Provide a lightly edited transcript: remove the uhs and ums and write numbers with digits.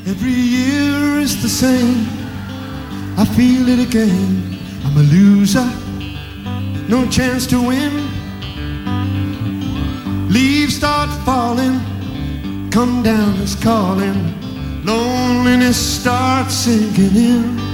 Every year is the same. I feel it again. I'm a loser, no chance to win. Leaves start falling, come down is calling. Loneliness starts sinking in.